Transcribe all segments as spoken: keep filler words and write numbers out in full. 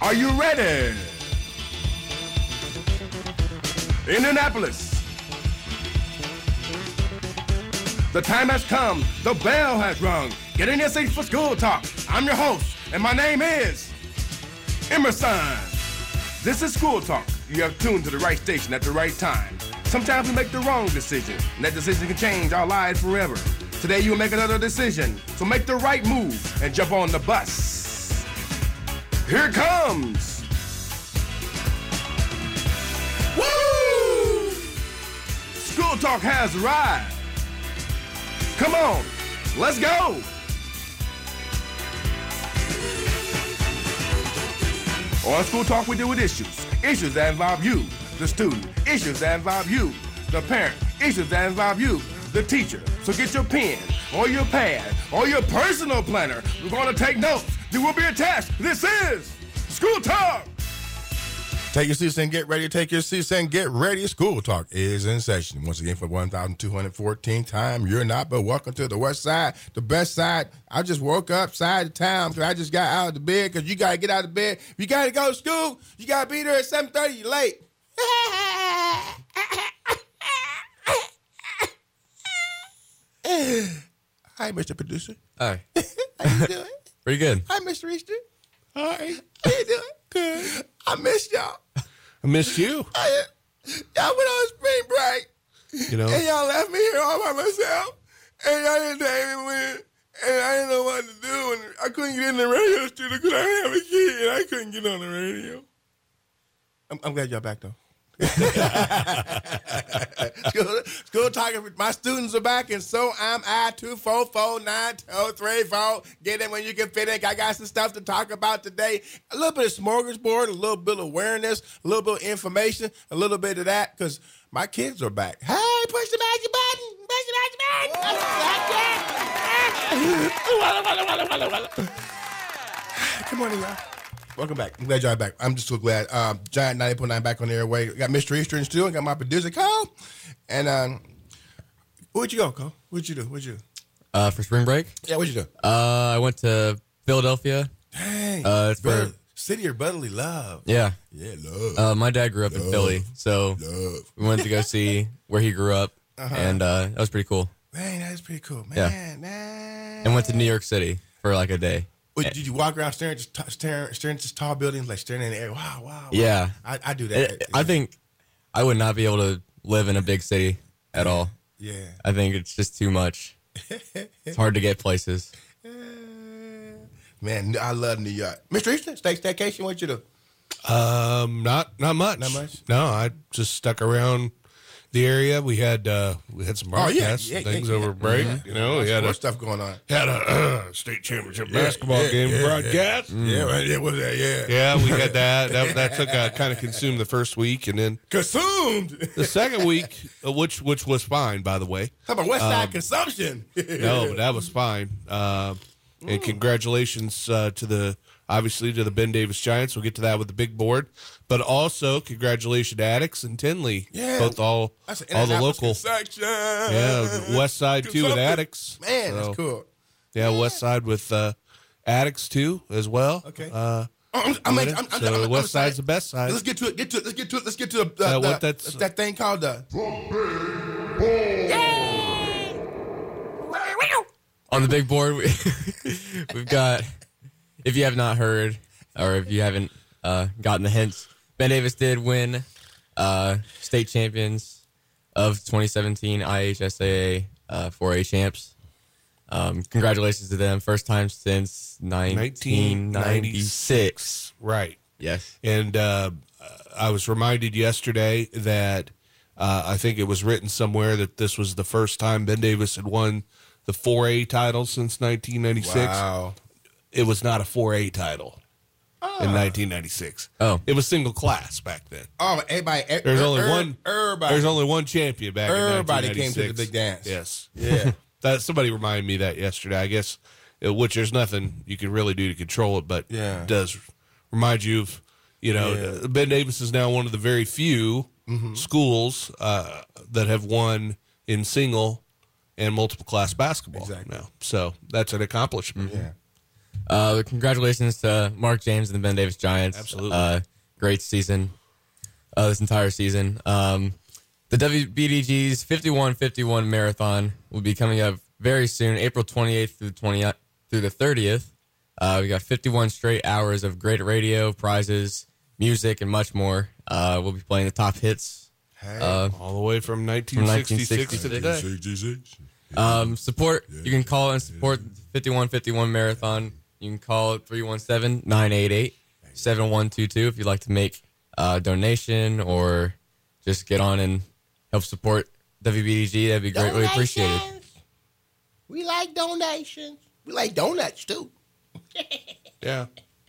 Are you ready? Indianapolis. The time has come. The bell has rung. Get in your seats for School Talk. I'm your host, and my name is Emerson. This is School Talk. You have tuned to the right station at the right time. Sometimes we make the wrong decision, and that decision can change our lives forever. Today you will make another decision, so make the right move and jump on the bus. Here it comes. Woo! School Talk has arrived. Come on, let's go. On School Talk, we deal with issues. Issues that involve you, the student. Issues that involve you, the parent. Issues that involve you, the teacher. So get your pen or your pad or your personal planner. We're going to take notes. There will be a test. This is School Talk. Take your seats and get ready. Take your seats and get ready. School Talk is in session. Once again, for one thousand two hundred fourteenth time, you're not, but welcome to the West Side, the best side. I just woke up side of town because I just got out of the bed because you got to get out of bed. If you got to go to school, you got to be there at seven thirty. You're late. Hi, Mister Producer. Hi. How you doing? Pretty good. Hi, Mister Easter. Hi. How you doing? Good. I missed y'all. I missed you. I, y'all went on spring break. You know, and y'all left me here all by myself. And y'all didn't take me with. And I didn't know what to do. And I couldn't get in the radio studio because I didn't have a key. And I couldn't get on the radio. I'm, I'm glad y'all back, though. school, school talking. My students are back, and so am I. Two four four nine two three four. Get in when you can fit in. I got some stuff to talk about today. A little bit of smorgasbord, a little bit of awareness, a little bit of information, a little bit of that, because my kids are back. Hey, push the magic button. Push the magic button. Good morning, y'all. Welcome back. I'm glad y'all back. I'm just so glad. Um, Giant ninety point nine back on the airway. Got Mister Eastern still. Got my producer, Cole. And um, where'd you go, Cole? What'd you do? What'd you do? Uh, for spring break? Yeah, what'd you do? Uh, I went to Philadelphia. Dang. Uh, it's for, City of Brotherly Love. Yeah. Yeah, love. Uh, my dad grew up love, in Philly, so love. we went to go see where he grew up, uh-huh. and uh, that was pretty cool. Man, that is pretty cool. Man, yeah. man. And went to New York City for like a day. Wait, did you walk around staring at t- staring, staring at this tall buildings, like staring in the air? Wow, wow. wow. Yeah. I, I do that. It, I think I would not be able to live in a big city at all. Yeah. I think it's just too much. It's hard to get places. Man, I love New York. Mister Easton, stay staycation, what you do? Um, not not much. Not much? No, I just stuck around the area. We had uh, we had some broadcasts oh, yeah, yeah, and things yeah, over yeah. break. Mm-hmm. You know, we had more a, stuff going on. had a uh, state championship Yeah, basketball yeah, game yeah, broadcast. Yeah, yeah, right, yeah, what was that? Yeah, Yeah, we had that. That, that took uh, kind of consumed the first week, and then consumed. the second week, uh, which which was fine, by the way. How about West Side Um, consumption? No, but that was fine. Uh, and congratulations uh, to the obviously to the Ben Davis Giants. We'll get to that with the big board, but also congratulations to Addicts and Tinley, Yeah. both all That's an all the Indianapolis local. consumption. Yeah, the West Side too with Consumption. Addicts. Man, So, that's cool. Yeah, West Side with uh, Addicts too as well. Okay. Uh, Oh, I'm, I'm, with I'm, it. I'm, I'm, so I'm, I'm West excited. Side's the best side. Let's get to it. Get to it. Let's get to it. Let's get to the, Uh, the, what the- that's- that thing called the. On the big board, we, we've got, if you have not heard, or if you haven't uh, gotten the hints, Ben Davis did win uh, state champions of twenty seventeen I H S A A uh, four A champs. Um, congratulations to them. First time since nineteen ninety-six. Right. Yes. And uh, I was reminded yesterday that uh, I think it was written somewhere that this was the first time Ben Davis had won the four A title since nineteen ninety-six. Wow. It was not a four A title Ah. in nineteen ninety-six. Oh. It was single class back then. Oh, everybody. er- There's er- only er- one. Everybody. There's only one champion back Everybody in came nineteen ninety-six. to the big dance. Yes. Yeah. That somebody reminded me that yesterday. I guess, uh, which there's nothing you can really do to control it, but Yeah. it does remind you of, you know, Yeah. uh, Ben Davis is now one of the very few Mm-hmm. schools uh, that have won in single and multiple class basketball Exactly. now. So that's an accomplishment. Yeah. Uh, congratulations to Mark James and the Ben Davis Giants. Absolutely. Uh, great season, uh, this entire season. Um, the W B D G's fifty-one fifty-one Marathon will be coming up very soon, April twenty-eighth through, twenty, through the thirtieth. Uh, we got fifty-one straight hours of great radio, prizes, music, and much more. Uh, we'll be playing the top hits. Uh, All the way from nineteen sixty-six, from to today. Um, support. You can call and support the fifty-one fifty-one Marathon. You can call three one seven, nine eight eight, seven one two two if you'd like to make a donation or just get on and help support W B D G. That'd be greatly appreciated. We like donations. We like donuts, too. Yeah.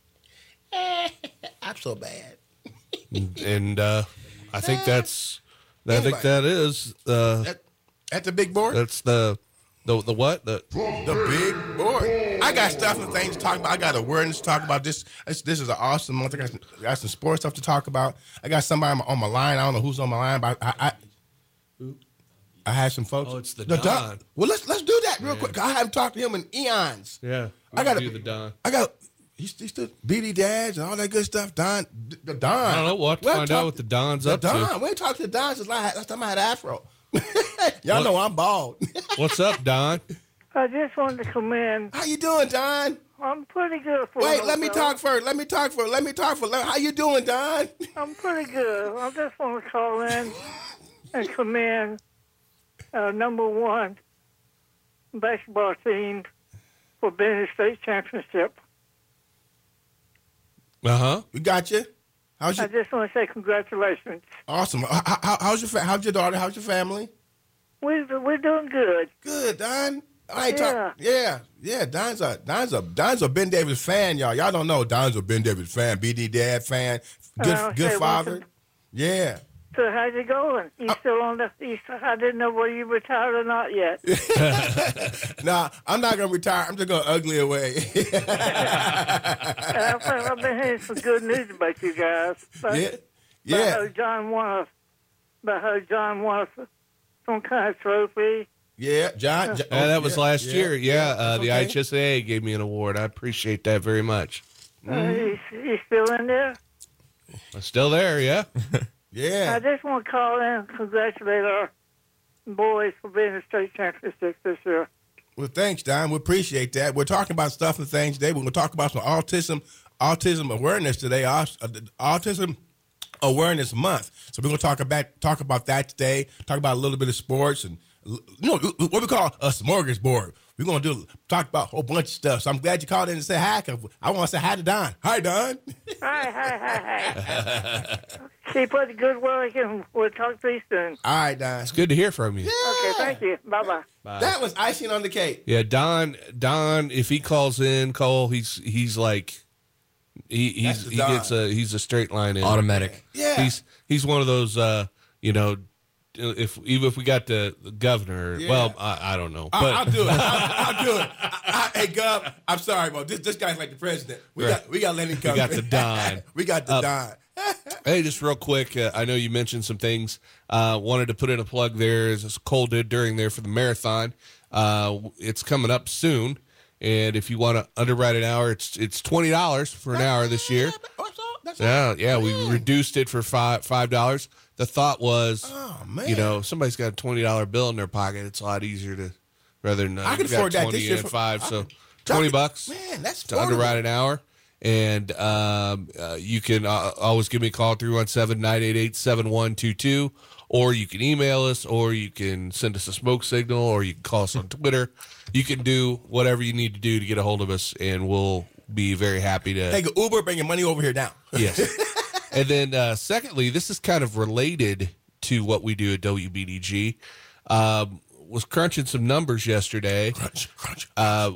I'm so bad. And uh, I think that's, I think that is, uh, That, that's the big board? that's the, the, the what? The, The big board. I got stuff and things to talk about. I got awareness to talk about. This This, this is an awesome month. I got, some, I got some sports stuff to talk about. I got somebody on my, on my line. I don't know who's on my line, but I I, I had some folks. Oh, it's the Don. Don. Well, let's let's do that real quick. I haven't talked to him in eons. yeah. I gotta do the Don. I got. He's, he's still B D Dads and all that good stuff. Don, the Don. I don't know. We'll have to We find talk- out what the Don's the up Don. to. We ain't talked to the Don since last, last time I had Afro. Y'all What? know I'm bald. What's up, Don? I just wanted to come in. How you doing, Don? I'm pretty good for Wait, an let me old talk first. Let me talk first. Let me talk first. How you doing, Don? fella. I'm pretty good. I just want to call in and commend uh, number one basketball team for being a state championship. Uh huh. We got you. How's I your just want to say congratulations. awesome? How, how, how's your fa- how's your daughter? How's your family? We, we're doing good. Good, Don. I ain't Yeah. talk. Yeah, yeah. Don's a Don's a Don's a Ben Davis fan, y'all. Y'all don't know Don's a Ben Davis fan, B D Dad fan, good Uh, good okay, father. listen. Yeah. So how's it going? You Uh, still on the? You still, I didn't know whether you retired or not yet. Nah, I'm not gonna retire. I'm just gonna ugly away. And I've, I've been hearing some good news about you guys. But, yeah, About yeah. how John won a, about how John won a, some kind of trophy. Yeah, John. John- Yeah, that was yeah, last yeah, year. Yeah, uh, the okay. I H S A A gave me an award. I appreciate that very much. Uh, he's, he's still in there. I'm still there, yeah. I Yeah. just want to call in and congratulate our boys for being the state championships this year. Well, thanks, Don. We appreciate that. We're talking about stuff and things today. We're going to talk about some autism, autism awareness today. Aus- uh, Autism Awareness Month. So we're going to talk about talk about that today. Talk about a little bit of sports and you know what we call a smorgasbord. We're going to do talk about a whole bunch of stuff. So I'm glad you called in and said hi. 'Cause I want to say hi to Don. Hi, Don. Hi, hi, hi, hi. Keep up the good work, and we'll talk to you soon. All right, Don. It's good to hear from you. Okay, thank you. Bye-bye. That was icing on the cake. Yeah, Don. Don, if he calls in, Cole, he's he's like he he's, That's the he Don. gets a he's a straight line in. Automatic. Yeah. He's he's one of those. Uh, you know, if even if we got the governor, Yeah. well, I, I don't know, I, but I'll do it. I'll, I'll do it. I, I, hey, Gov, I'm sorry, but this this guy's like the president. We Right. got we got to let him come. got the Don. we got the Uh, Don. Hey, just real quick, uh, I know you mentioned some things. Uh, wanted to put in a plug there, as Cole did during there for the marathon. Uh, it's coming up soon, and if you want to underwrite an hour, it's it's twenty dollars for an hour this year. That's all- that's all. Yeah, yeah, we reduced it for five five dollars. The thought was, Oh, man. you know, somebody's got a twenty dollar bill in their pocket. It's a lot easier to rather than uh, I can you got afford that twenty this year and for- five, I so can- twenty bucks Man, that's to underwrite an hour. And um, uh, you can uh, always give me a call, three one seven, nine eight eight, seven one two two, or you can email us, or you can send us a smoke signal, or you can call us on Twitter. You can do whatever you need to do to get a hold of us, and we'll be very happy to. Take an Uber, bring your money over here now. Yes. And then, uh, secondly, this is kind of related to what we do at W B D G. Um, was crunching some numbers yesterday. Crunch, crunch. Uh,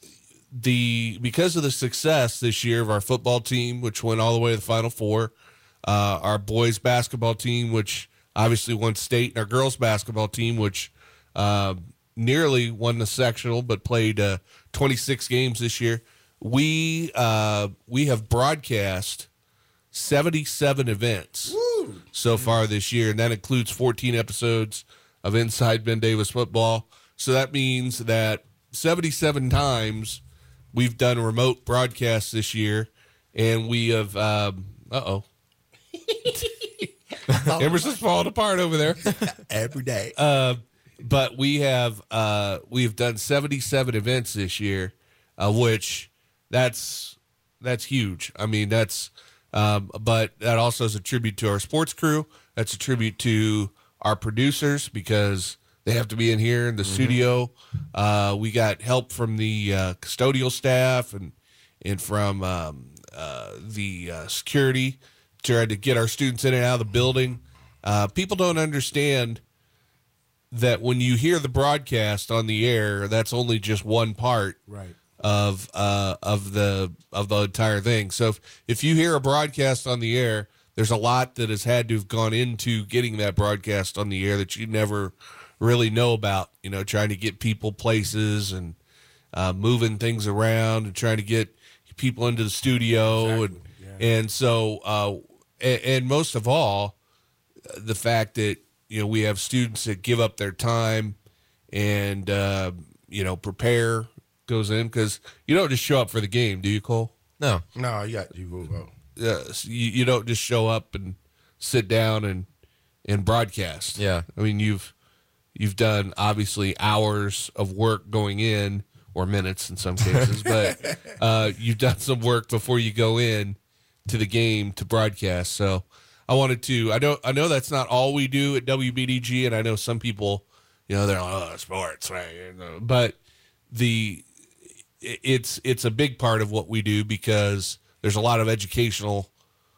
the because of the success this year of our football team, which went all the way to the Final Four, uh, our boys basketball team, which obviously won state, and our girls basketball team, which uh, nearly won the sectional but played uh, twenty-six games this year. We uh, we have broadcast seventy-seven events so far this year, and that includes fourteen episodes of Inside Ben Davis Football. So that means that seventy-seven times we've done remote broadcasts this year, and we have. Um, uh oh. Emerson's falling apart over there. Every day. Uh, but we have uh, we've done seventy-seven events this year, uh, which that's that's huge. I mean, that's um, but that also is a tribute to our sports crew. That's a tribute to our producers because they have to be in here in the mm-hmm. studio. Uh, we got help from the uh, custodial staff and and from um, uh, the uh, security. Tried to get our students in and out of the building. Uh, people don't understand that when you hear the broadcast on the air, that's only just one part right. of uh, of the of the entire thing. So if, if you hear a broadcast on the air, there's a lot that has had to have gone into getting that broadcast on the air that you never really know about. You know, trying to get people places and uh, moving things around and trying to get people into the studio exactly. and yeah. and so. Uh, And, and most of all, the fact that, you know, we have students that give up their time and, uh, you know, prepare goes in because you don't just show up for the game, do you, Cole? No. No, you got you go. Uh, you, you don't just show up and sit down and and broadcast. Yeah. I mean, you've you've done obviously hours of work going in or minutes in some cases, but uh, you've done some work before you go in to the game to broadcast. So I wanted to, I know, I know that's not all we do at W B D G. And I know some people, you know, they're like, oh, sports, right? But the, it's, it's a big part of what we do because there's a lot of educational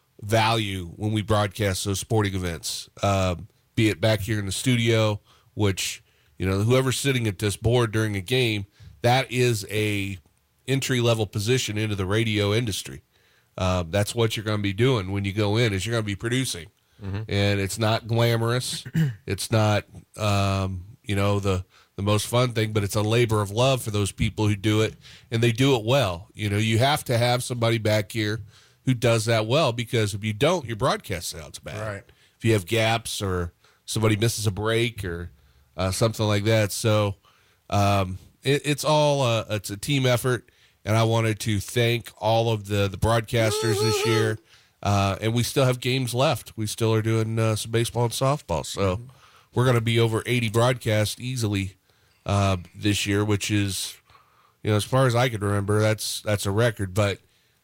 value when we broadcast those sporting events, um, be it back here in the studio, which, you know, whoever's sitting at this board during a game, that is a entry level position into the radio industry. Uh, that's what you're going to be doing when you go in is you're going to be producing. Mm-hmm. And it's not glamorous. It's not, um, you know, the, the most fun thing, but it's a labor of love for those people who do it, and they do it well. You know, you have to have somebody back here who does that well because if you don't, your broadcast sounds bad. Right. If you have gaps or somebody misses a break or uh, something like that. So um, it, it's all, uh, it's a team effort. And I wanted to thank all of the, the broadcasters this year. Uh, and we still have games left. We still are doing uh, some baseball and softball. So mm-hmm. we're going to be over eighty broadcasts easily uh, this year, which is, you know, as far as I can remember, that's that's a record. But,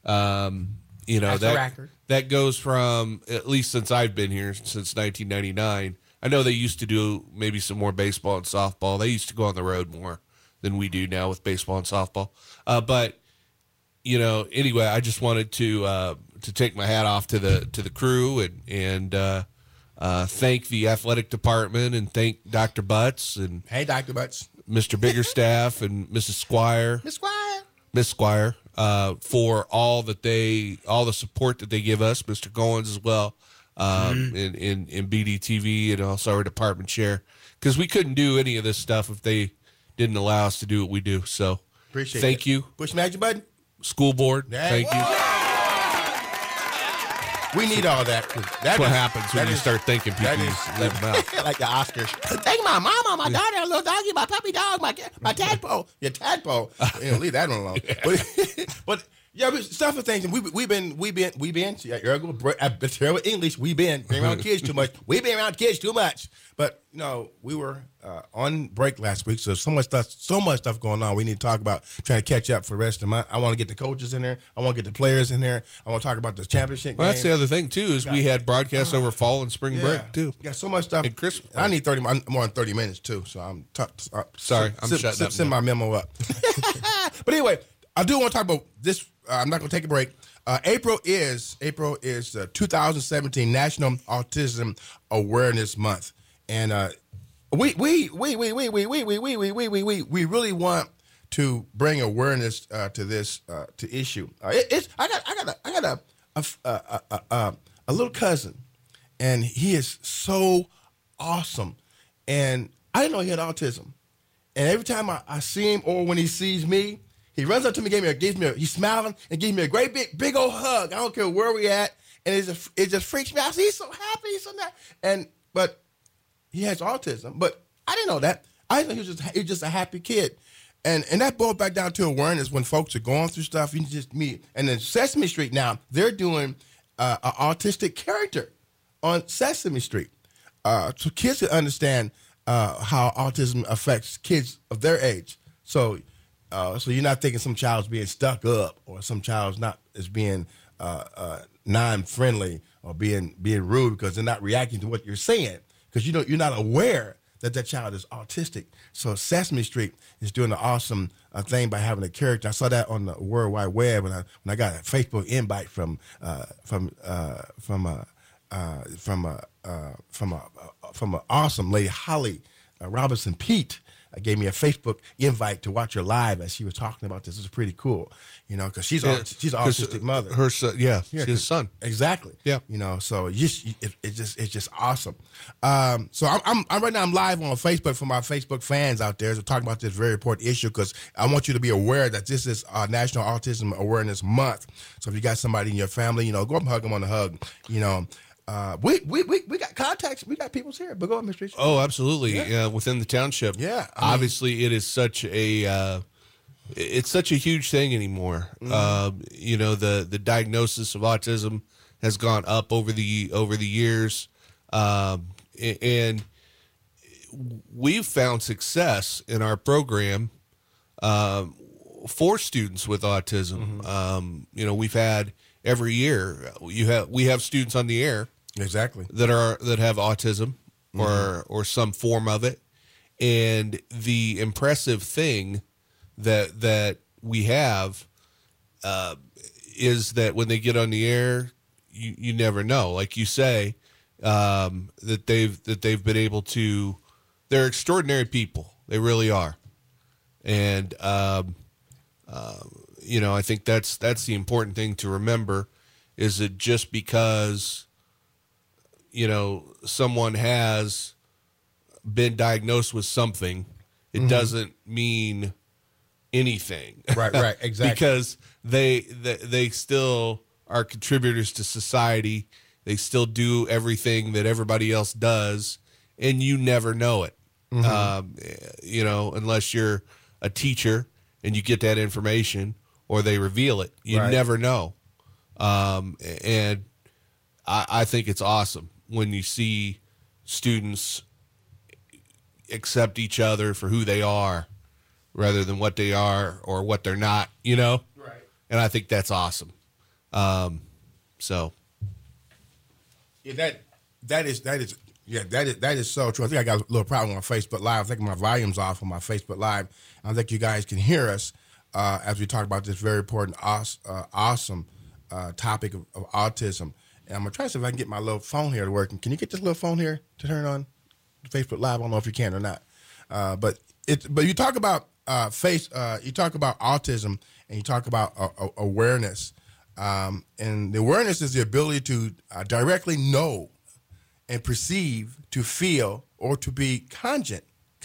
um, you know, that's that a record. That goes from, at least since I've been here, since nineteen ninety-nine. I know they used to do maybe some more baseball and softball. They used to go on the road more than we do now with baseball and softball. Uh, but, you know, anyway, I just wanted to uh, to take my hat off to the to the crew and, and uh, uh, thank the athletic department and thank Doctor Butts and hey, Doctor Butts, Mister Biggerstaff and Missus Squire, Miss Squire, Miss Squire, uh, for all that they all the support that they give us. Mister Goins as well um, mm-hmm. in, in in B D T V and also our department chair because we couldn't do any of this stuff if they didn't allow us to do what we do. So appreciate thank it. you. Push magic button. School board. Hey. Thank you. We need all that. That's that what is, happens when you is, start thinking people leave them out. Like the Oscars. Thank my mama, my daughter, little doggy, my puppy dog, my my tadpole. Your tadpole. You know, leave that one alone. But, but yeah, but stuff and things. We we've been we been we been. Yeah, I'm terrible English. We been been around kids too much. We been around kids too much. But you know, we were uh, on break last week, so so much stuff, so much stuff going on. We need to talk about trying to catch up for the rest of the month. I want to get the coaches in there. I want to get the players in there. I want to talk about the championship. Well, game. that's the other thing too is we had broadcasts over fall and spring Yeah. break too. Got so much stuff. And Christmas. I need thirty. I'm more than thirty minutes too. So I'm t- uh, Sorry, I'm send, shutting send, up Send now. my memo up. But anyway, I do want to talk about this. Uh, I'm not going to take a break. Uh, April is April is uh, two thousand seventeen National Autism Awareness Month, and uh, we we we we we we we we we we we we we we really want to bring awareness uh, to this uh, to issue. Uh, it, it's I got I got a, I got a a, a, a, a a little cousin, and he is so awesome, and I didn't know he had autism, and every time I, I see him or when he sees me. He runs up to me, gave me a, gives me a, he's smiling and gives me a great big, big old hug. I don't care where we at, and it just, it just freaks me out. He's so happy, he's so nice. And but he has autism, but I didn't know that. I didn't know he was just, he was just a happy kid. And and that boils back down to awareness when folks are going through stuff. You just meet. And then Sesame Street now, they're doing uh, an autistic character on Sesame Street. Uh, so kids can understand uh, how autism affects kids of their age. So uh, so you're not thinking some child's being stuck up or some child's not is being uh, uh, non-friendly or being being rude because they're not reacting to what you're saying because you don't you're not aware that that child is autistic. So Sesame Street is doing an awesome uh, thing by having a character. I saw that on the World Wide Web when I when I got a Facebook invite from uh, from uh, from a uh, from a uh, from a uh, from an awesome lady, Holly uh, Robinson Pete. Uh, gave me a Facebook invite to watch her live as she was talking about this. It was pretty cool, you know, because she's Yeah, aut- she's an autistic mother. Her son, yeah, Yeah, his son. Exactly. Yeah. You know, so you just it, it just it's just awesome. Um, so I'm, I'm I'm right now I'm live on Facebook for my Facebook fans out there to talk about this very important issue because I want you to be aware that this is uh, National Autism Awareness Month. So if you got somebody in your family, you know, go up and hug them on the hug. You know, uh, we, we we we got contacts. We got people's here. But go ahead, Mister Richard. Oh, absolutely. Yeah. Yeah. Within the township. Yeah, I mean- Obviously, it is such a uh, it's such a huge thing anymore. Mm-hmm. Uh, you know, the the diagnosis of autism has gone up over the over the years, um, a- and we've found success in our program um, for students with autism. Um, you know, we've had every year you have we have students on the air Exactly. that are that have autism or or some form of it, and the impressive thing that that we have uh, is that when they get on the air, you, you never know. Like you say, um, that they've that they've been able to. They're extraordinary people. They really are, and um, uh, you know I think that's that's the important thing to remember is that just because you know someone has been diagnosed with something, it Mm-hmm. doesn't mean anything. Right, right, exactly. Because they, they they still are contributors to society. They still do everything that everybody else does, and you never know it. Mm-hmm. Um, you know, unless you're a teacher and you get that information or they reveal it, you Right. never know. Um, and I, I think it's awesome when you see students accept each other for who they are rather than what they are or what they're not, you know? Right. And I think that's awesome. Um, so. Yeah, that that is that is yeah that is that is so true. I think I got a little problem on Facebook Live. I think my volume's off on my Facebook Live. I think you guys can hear us uh, as we talk about this very important, awes- uh, awesome uh, topic of, of autism. And I'm gonna try to see if I can get my little phone here to work. Can you get this little phone here to turn on Facebook Live? I don't know if you can or not. Uh, but it but you talk about uh, face. Uh, you talk about autism and you talk about uh, uh, awareness. Um, and the awareness is the ability to uh, directly know and perceive, to feel, or to be conscious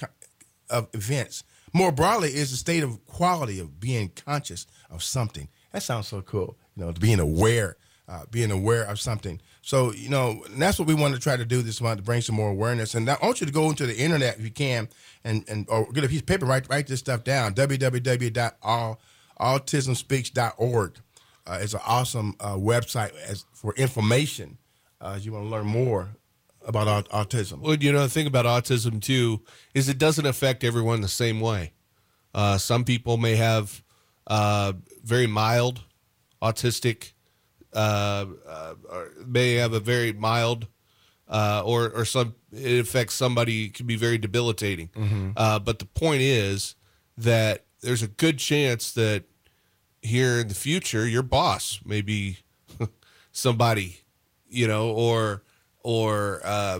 of events. More broadly, is the state of quality of being conscious of something. That sounds so cool, you know, being aware, uh, being aware of something. So, you know, and that's what we want to try to do this month, to bring some more awareness. And I want you to go into the internet if you can and, and or get a piece of paper, write, write this stuff down, w w w dot autism speaks dot org. Uh, it's an awesome uh, website as for information uh, as you want to learn more about aut- autism. Well, you know, the thing about autism, too, is it doesn't affect everyone the same way. Uh, some people may have uh, very mild autistic, uh, uh, or may have a very mild, uh, or, or some, it affects somebody, it can be very debilitating. Mm-hmm. Uh, but the point is that there's a good chance that here in the future, your boss may be somebody, you know, or or uh,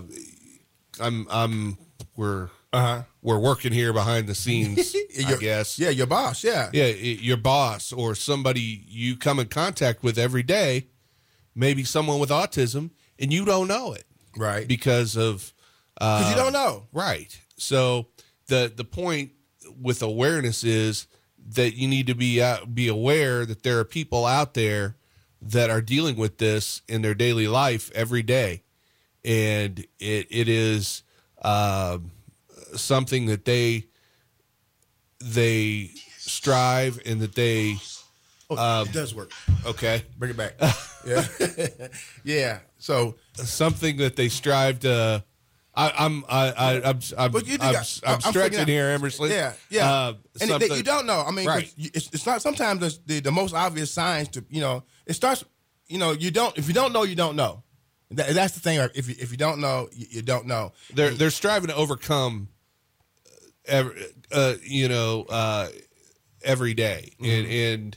I'm I'm we're Uh-huh. we're working here behind the scenes, I Your- guess. Yeah, your boss, yeah. Yeah, i- your boss or somebody you come in contact with every day, maybe someone with autism, and you don't know it Right. because of Because uh, you don't know. Right. So the the point with awareness is that you need to be uh, be aware that there are people out there that are dealing with this in their daily life every day, and it it is uh, something that they they strive and that they Oh, um, it does work. okay Bring it back. Yeah, yeah. So, something that they strive to. I, I'm I, I I'm I'm, But you do I'm, got- I'm I'm stretching figuring out- here, Emerson. yeah, yeah. Uh, and something- they, you don't know. I mean, 'cause Right. you, it's, it's not. Sometimes the, the the most obvious signs to you know it starts. You know, you don't. If you don't know, you don't know. That, that's the thing. If you if you don't know, you, you don't know. They're they're striving to overcome, every, uh, you know, uh, every day, and and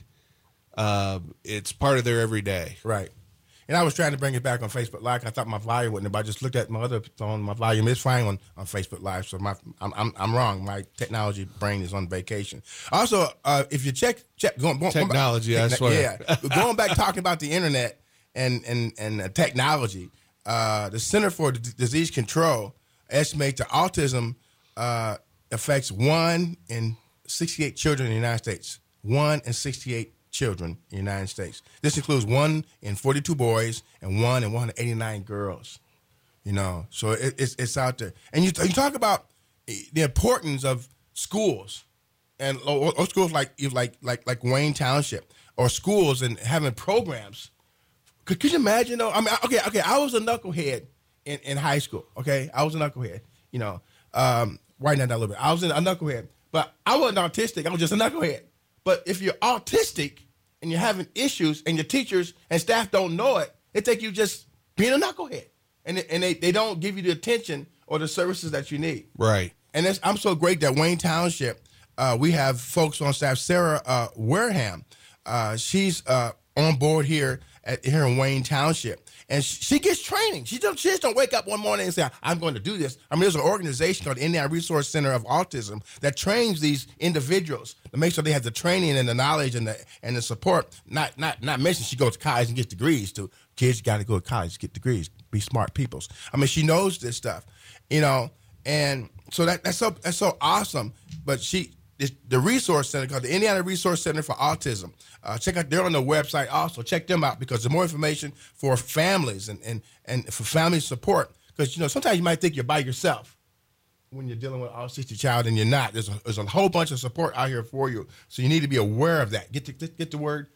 um, it's part of their everyday. Right. And I was trying to bring it back on Facebook Live. I thought my volume wouldn't, but I just looked at my other phone. My volume is fine on, on Facebook Live, so my I'm, I'm I'm wrong. My technology brain is on vacation. Also, uh, if you check check going, going Technology, going I back, swear. yeah, going back talking about the internet and and and uh, technology. Uh, the Center for D- Disease Control estimates that autism uh, affects one in sixty-eight children in the United States. One in sixty-eight children in the United States. This includes one in forty-two boys and one in one hundred eighty-nine girls. You know, so it, it's it's out there. And you you talk about the importance of schools and or, or schools like like like like Wayne Township or schools and having programs. Could, could you imagine though? I mean, okay, okay. I was a knucklehead in, in high school. Okay, I was a knucklehead. You know, um, writing that down a little bit. I was a knucklehead, but I wasn't autistic. I was just a knucklehead. But if you're autistic and you're having issues and your teachers and staff don't know it, they think you just being a knucklehead. And, and they, they don't give you the attention or the services that you need. Right. And it's, I'm so great that Wayne Township, uh, we have folks on staff. Sarah uh, Wareham, uh, she's uh, on board here at, here in Wayne Township. And she gets training. She, don't, she just don't wake up one morning and say, I'm going to do this. I mean, there's an organization called the Indiana Resource Center of Autism that trains these individuals to make sure they have the training and the knowledge and the and the support. Not not not mention she goes to college and gets degrees too. Kids got to go to college to get degrees, be smart peoples. I mean, she knows this stuff, you know, and so that that's so that's so awesome. But she, this, the resource center called the Indiana Resource Center for Autism. Uh, check out, they're on the website also. Check them out because there's more information for families and, and, and for family support. Because, you know, sometimes you might think you're by yourself when you're dealing with an autistic child and you're not. There's a, there's a whole bunch of support out here for you. So you need to be aware of that. Get the, get the word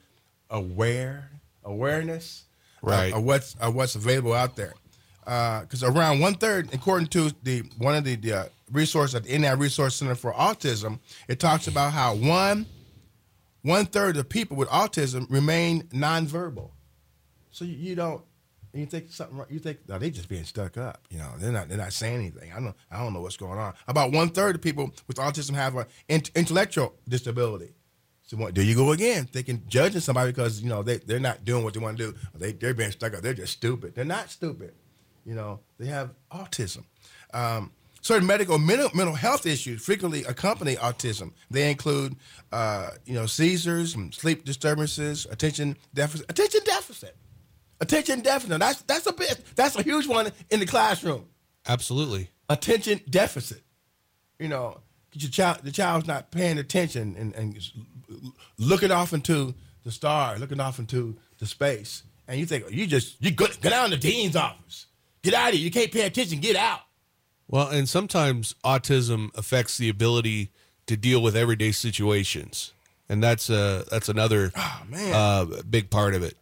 aware, awareness Right. of, of, what's, of what's available out there. Because uh, around one-third, according to the one of the, the uh, resources at the Indiana Resource Center for Autism, it talks about how one One third of people with autism remain nonverbal. So you, you don't, you think something wrong, you think, no, they just being stuck up. You know, they're not, they're not saying anything. I don't, I don't know what's going on. About one third of people with autism have an int- intellectual disability. So what, there you go again, thinking, judging somebody because, you know, they, they're not doing what they want to do. They, they're being stuck up. They're just stupid. They're not stupid. You know, they have autism. Um, Certain medical mental, mental health issues frequently accompany autism. They include, uh, you know, seizures, and sleep disturbances, attention deficit, attention deficit, attention deficit. That's that's a bit. That's a huge one in the classroom. Absolutely. Attention deficit. You know, your child, the child's not paying attention and, and looking off into the star, looking off into the space, and you think you just you go, go down to the dean's office. Get out of here. You can't pay attention. Get out. Well, and sometimes autism affects the ability to deal with everyday situations, and that's a that's another Oh, man. uh, big part of it.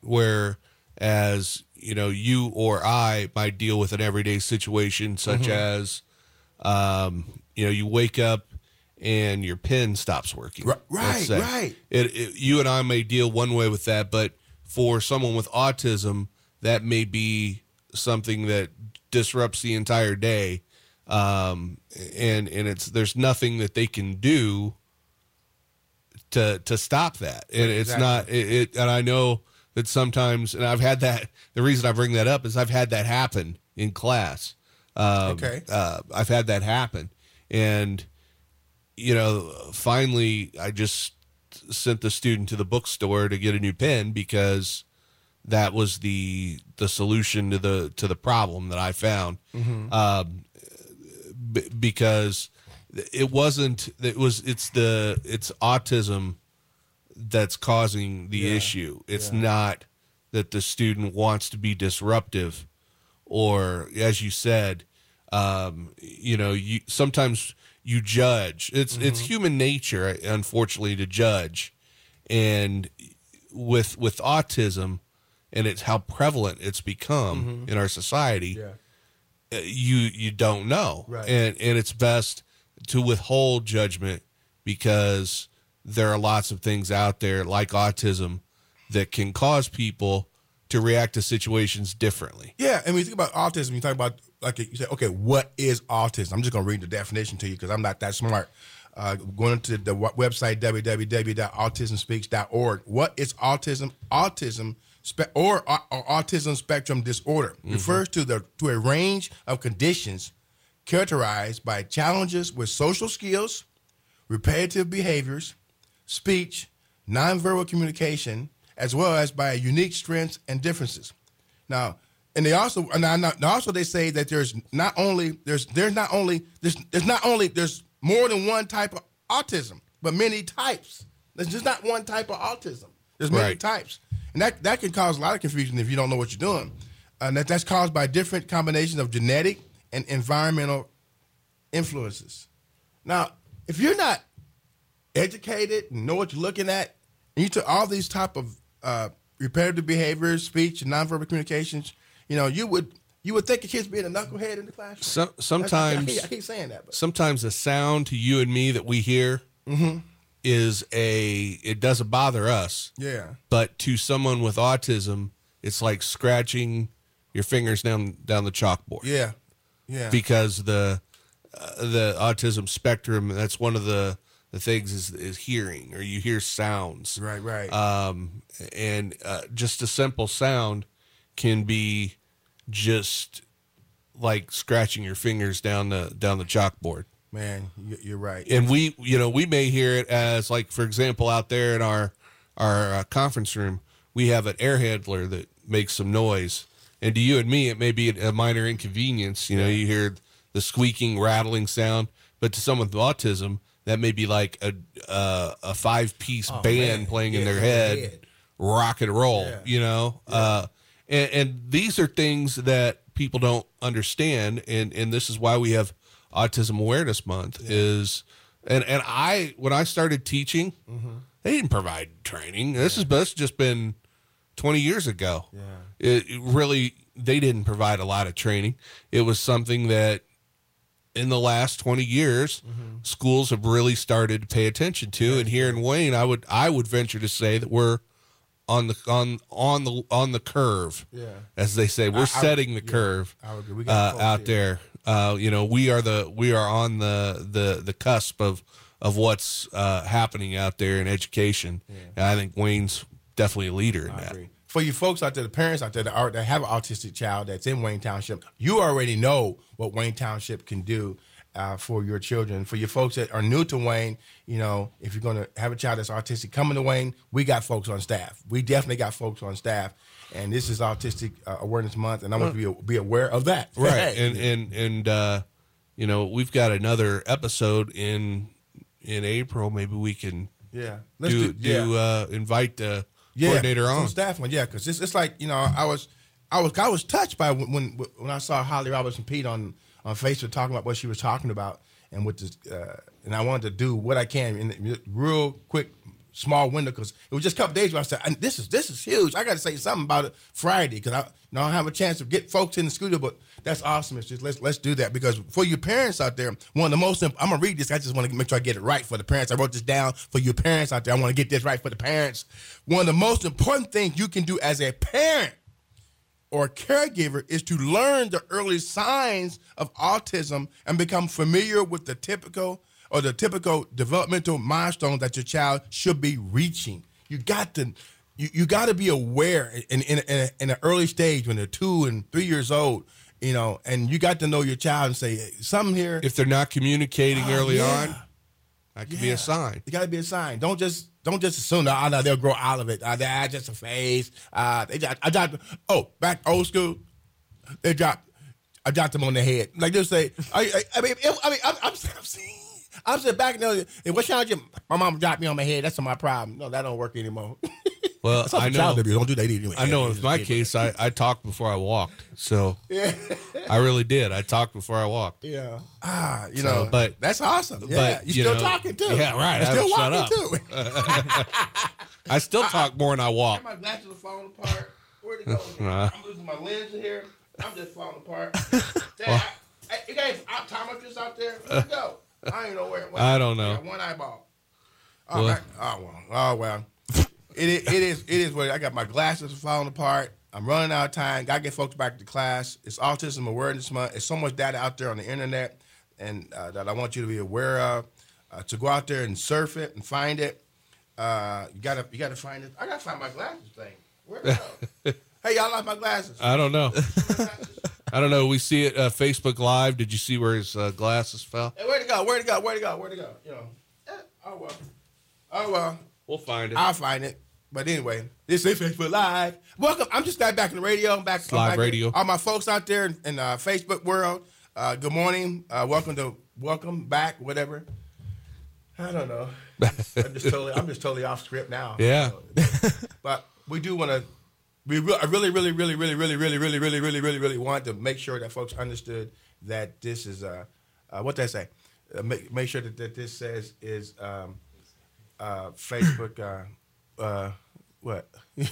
Whereas you know you or I might deal with an everyday situation, such Mm-hmm. as um, you know you wake up and your pen stops working. Right, let's say. right. It, it, you and I may deal one way with that, but for someone with autism, that may be something that disrupts the entire day. Um, and, and it's, there's nothing that they can do to, to stop that. And it's Exactly. not, it, it, and I know that sometimes, and I've had that, the reason I bring that up is I've had that happen in class. Um, Okay. Uh, I've had that happen. And, you know, finally I just sent the student to the bookstore to get a new pen because that was the, the solution to the, to the problem that I found. Mm-hmm. Um, b- because it wasn't, it was, it's the, it's autism that's causing the Yeah. issue. It's Yeah. not that the student wants to be disruptive or, as you said, um, you know, you sometimes you judge. It's mm-hmm. it's human nature, unfortunately, to judge. And with with autism, and it's how prevalent it's become mm-hmm. in our society, yeah. you you don't know, right. and and it's best to withhold judgment because there are lots of things out there like autism that can cause people to react to situations differently. Yeah, and when you think about autism, you talk about, like you say, okay, what is autism? I'm just going to read the definition to you because I'm not that smart. Uh, going to the website, w w w dot autism speaks dot org. What is autism? Autism spe- or, or, or autism spectrum disorder mm-hmm. refers to the to a range of conditions characterized by challenges with social skills, repetitive behaviors, speech, nonverbal communication, as well as by unique strengths and differences. Now, and they also, and also they say that there's not only there's there's not only there's there's not only there's more than one type of autism, but many types. There's just not one type of autism. There's many right. types, and that that can cause a lot of confusion if you don't know what you're doing. And that, that's caused by different combinations of genetic and environmental influences. Now, if you're not educated and know what you're looking at, and you took all these type of uh, repetitive behaviors, speech, and nonverbal communications, you know, you would you would think a kid's being a knucklehead in the classroom. So, sometimes, I, I, I keep saying that. But. Sometimes the sound to you and me that we hear mm-hmm. is a it doesn't bother us. Yeah. But to someone with autism, it's like scratching your fingers down down the chalkboard. Yeah. Yeah. Because the uh, the autism spectrum, that's one of the the things is is hearing, or you hear sounds. Right, right. Um, and uh, just a simple sound can be just like scratching your fingers down the down the chalkboard. Man, you're right. And we, you know, we may hear it as, like, for example, out there in our our uh, conference room, we have an air handler that makes some noise. And to you and me, it may be a minor inconvenience. You know, you hear the squeaking, rattling sound. But to someone with autism, that may be like a uh, a five piece oh, band man. playing yeah, in their head, head, rock and roll. Yeah. You know. Yeah. Uh, And, and these are things that people don't understand, and, and this is why we have Autism Awareness Month. Yeah. Is and and I when I started teaching, mm-hmm. they didn't provide training. This yeah. is this just been twenty years ago. Yeah, it, it really they didn't provide a lot of training. It was something that in the last twenty years, mm-hmm. schools have really started to pay attention to. Yeah. And here in Wayne, I would I would venture to say that we're on the on on the on the curve, yeah. as they say, we're I, setting the yeah, curve we uh, out there. Uh, you know, we are the we are on the the, the cusp of of what's uh, happening out there in education. Yeah. And I think Wayne's definitely a leader in I that. Agree. For you folks out there, the parents out there that, are, that have an autistic child that's in Wayne Township, you already know what Wayne Township can do uh, for your children. For your folks that are new to Wayne, you know, if you're going to have a child that's autistic coming to Wayne, we got folks on staff. We definitely got folks on staff. And this is Autistic uh, Awareness Month, and I want you to be, be aware of that. Right. and, and, and uh, you know, we've got another episode in in April. Maybe we can yeah. Let's do, do, yeah. do uh, invite the yeah, coordinator on. Staff one, yeah, because it's, it's like, you know, I was I was I was touched by when when, when I saw Holly Robinson Pete on, on Facebook talking about what she was talking about, and with this, uh, and I wanted to do what I can in the real quick small window, because it was just a couple days ago. I said, "This is this is huge. I got to say something about it Friday, because I you know I have a chance to get folks in the studio." But that's awesome. It's just let's let's do that, because for you parents out there, one of the most imp- I'm gonna read this. I just want to make sure I get it right for the parents. I wrote this down for you parents out there. I want to get this right for the parents. One of the most important things you can do as a parent or caregiver is to learn the early signs of autism and become familiar with the typical or the typical developmental milestones that your child should be reaching. You got to, you, you got to be aware in in, in, a, in an early stage when they're two and three years old, you know, and you got to know your child and say, hey, something here. If they're not communicating oh, early yeah. on, that could yeah. be a sign. It got to be a sign. Don't just don't just assume that oh, no, they'll grow out of it. Uh, that's just a phase. Uh, they just, I dropped. Oh, back old school, they dropped. I dropped them on the head. Like they'll say. I, I, I mean, it, I mean, I'm, I'm, I'm seeing. I'm sitting back and hey, what challenge? My mom dropped me on my head. That's not my problem. No, that don't work anymore. Well, That's not I for know. child abuse. Don't do that anyway. I know. Yeah, In my yeah, case, I, I talked before I walked. So I really did. I talked before I walked. Yeah. Ah, you So, know, but- that's awesome. Yeah, but, you you still know, talking too. yeah, right, You're I still haven't walking shut too. I still talk more than I walk. My glasses are falling apart. Where'd it go? Uh. I'm losing my lens in here. I'm just falling apart. Dad, I, I, you guys optometrists out there? Where'd it go? I don't even know where it went. I don't know. I got one eyeball. Oh, Well. my, oh well. Oh well. It is. It is. It is what I got. My glasses are falling apart. I'm running out of time. Got to get folks back to class. It's Autism Awareness Month. There's so much data out there on the internet, and uh, that I want you to be aware of. Uh, to go out there and surf it and find it. Uh, you gotta. You gotta find it. I gotta find my glasses thing. Where'd it go? Hey, y'all lost my glasses. I don't know. I don't know. We see it uh, Facebook Live. Did you see where his uh, glasses fell? Hey, where'd it go? Where'd it go? Where'd it go? Where'd it go? You know. Eh, oh well. Oh well. We'll find it. I'll find it. But anyway, this is Facebook Live. Welcome. I'm just back back in the radio. I'm back. It's I'm live back radio. All my folks out there in, in uh, Facebook world. Uh, good morning. Uh, welcome to welcome back. Whatever. I don't know. I'm just totally. I'm just totally off script now. Yeah. But we do want to. We re- I really, really, really, really, really, really, really, really, really, really, really want to make sure that folks understood that this is uh, uh what they say. Uh, make make sure that, that this says is um, uh, Facebook. Uh, uh, what?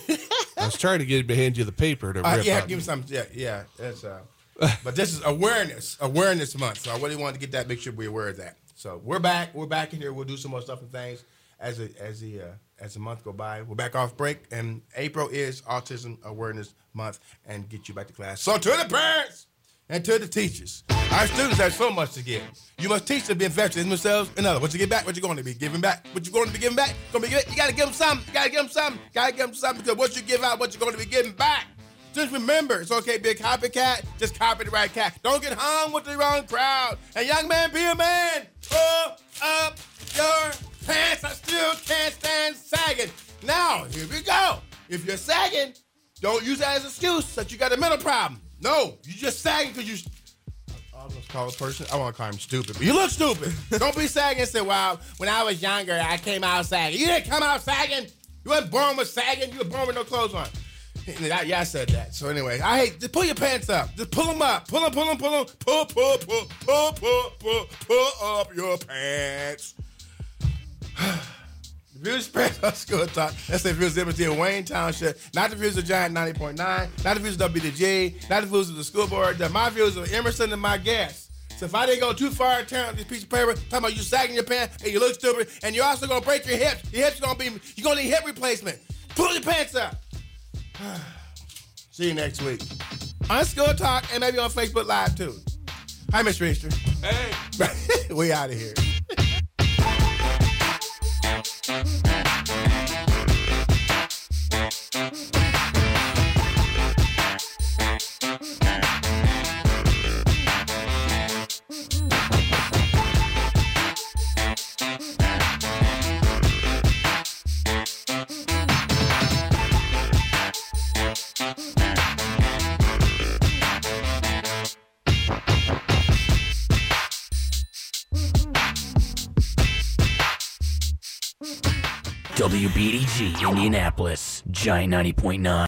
I was trying to get behind you the paper to Uh, rip yeah, out. give me some. Yeah, yeah. That's. Uh, but this is awareness, awareness month. So I really wanted to get that. Make sure we're aware of that. So we're back. We're back in here. We'll do some more stuff and things as a, as the uh, as the month go by. We're back off break, and April is Autism Awareness Month, and get you back to class. So to the parents and to the teachers, our students have so much to give. You must teach them to be invested in themselves and others. What you get back, what you going to be giving back, what you going to be giving back. Gonna be good. You got to give them something. You got to give them something. Got to give them something because what you give out, what you're going to be giving back. Just remember, it's okay to be a copycat. Just copy the right cat. Don't get hung with the wrong crowd. And young man, be a man. Pull up your pants. I still can't stand sagging. Now, here we go. If you're sagging, don't use that as an excuse that you got a mental problem. No, you just sagging because you. I was gonna call a person. I want to call him stupid, but you look stupid. Don't be sagging and say, "Well, when I was younger, I came out sagging." You didn't come out sagging. You weren't born with sagging. You were born with no clothes on. Yeah, I said that. So anyway, I hate. Just pull your pants up. Just pull them up. Pull them, pull them, pull them. Pull, pull, pull, pull, pull, pull, pull up your pants. The views expressed on School Talk. That's the views of the Wayne Township. Not the views of Giant ninety point nine. Not the views of W D G. Not the views of the school board. They're my views of Emerson and my guests. So if I didn't go too far and turn on this piece of paper, talking about you sagging your pants and you look stupid, and you're also gonna break your hips. Your hips gonna be. You're gonna need hip replacement. Pull your pants up. See you next week on School Talk and maybe on Facebook Live too. Hi, Mister Easter. Hey. We out of here. W B D G Indianapolis, Giant ninety point nine.